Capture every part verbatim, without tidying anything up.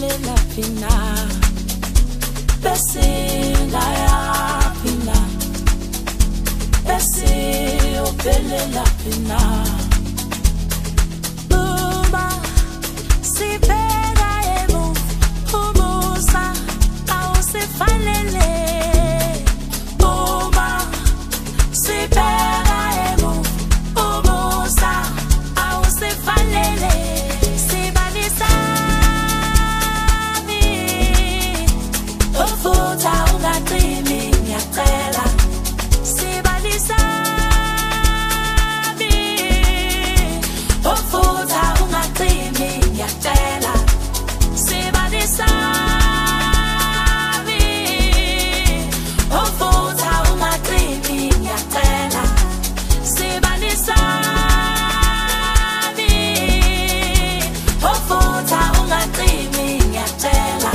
uphelela phina bese ngayaphi na bese uphelela phina uma sibheka emuva umusa awusifanele uma sibheka emuva umusa awusifanele sibalisa ufutha ungaqimi ngiyacela sibalisa ufutha ungaqimi ngiyacela sibalisa ufutha ungaqimi ngiyacela sibalisa ufutha ungaqimi ngiyacela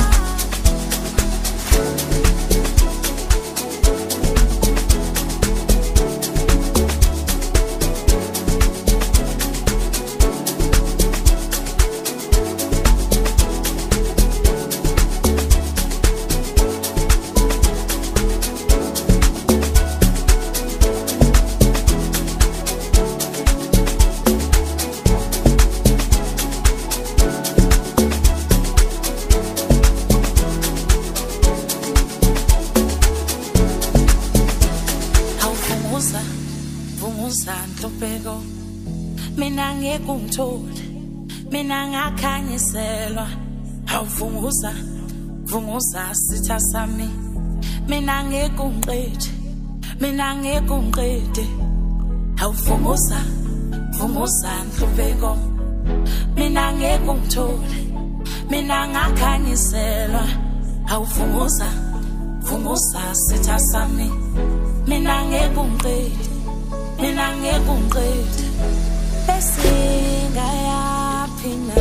vunguza ntobeko mina ngekungitholi mina ngakhanyiselwa awuvunguza vunguza sitha sami mina ngekunqede mina ngekunqede awuvunguza vunguza ntobeko mina ngekungitholi mina ngakhanyiselwa awuvunguza vunguza sitha sami mina ngekunqede mina ngekunqede bese ngayaphi na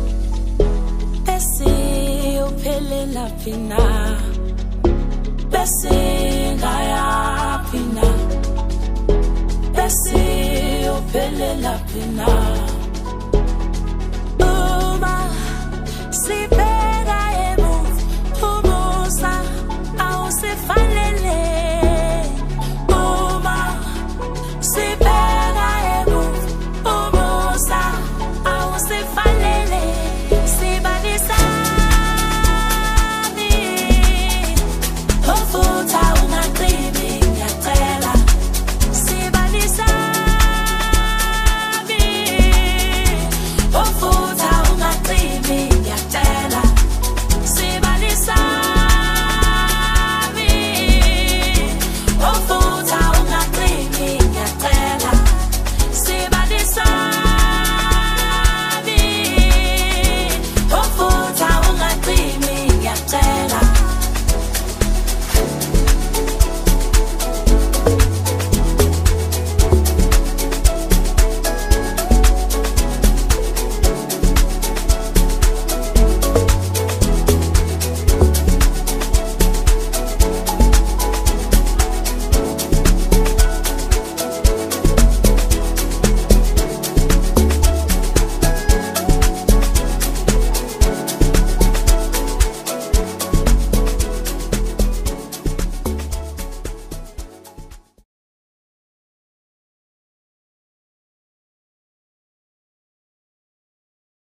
bese uphelela phina bese ngayaphi na bese uphelela phina